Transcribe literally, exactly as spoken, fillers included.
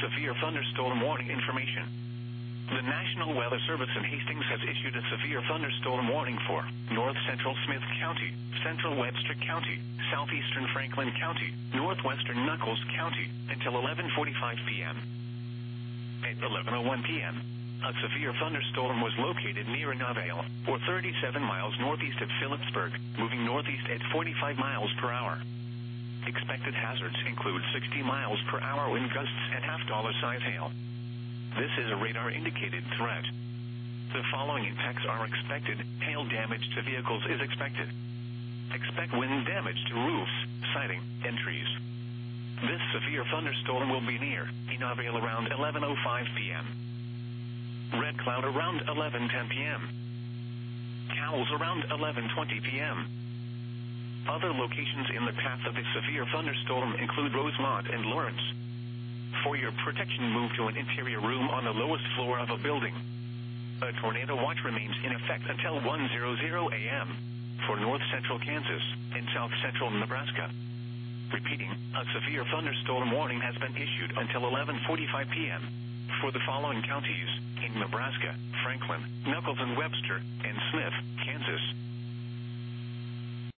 severe thunderstorm warning information. The National Weather Service in Hastings has issued a severe thunderstorm warning for north central Smith County, central Webster County, southeastern Franklin County, northwestern Nuckolls County, until eleven forty-five p.m. At eleven oh one p.m., a severe thunderstorm was located near Annavale, or thirty-seven miles northeast of Phillipsburg, moving northeast at forty-five miles per hour. Expected hazards include sixty miles per hour wind gusts and half-dollar size hail. This is a radar-indicated threat. The following impacts are expected. Hail damage to vehicles is expected. Expect wind damage to roofs, siding, and trees. This severe thunderstorm will be near Annavale around eleven oh five p.m. Red Cloud around eleven ten p.m. Cowles around eleven twenty p.m. Other locations in the path of the severe thunderstorm include Rosemont and Lawrence. For your protection, move to an interior room on the lowest floor of a building. A tornado watch remains in effect until one hundred a.m. for north central Kansas and south central Nebraska. Repeating, a severe thunderstorm warning has been issued until eleven forty-five p.m. for the following counties in Nebraska: Franklin, Nuckolls and Webster, and Smith, Kansas.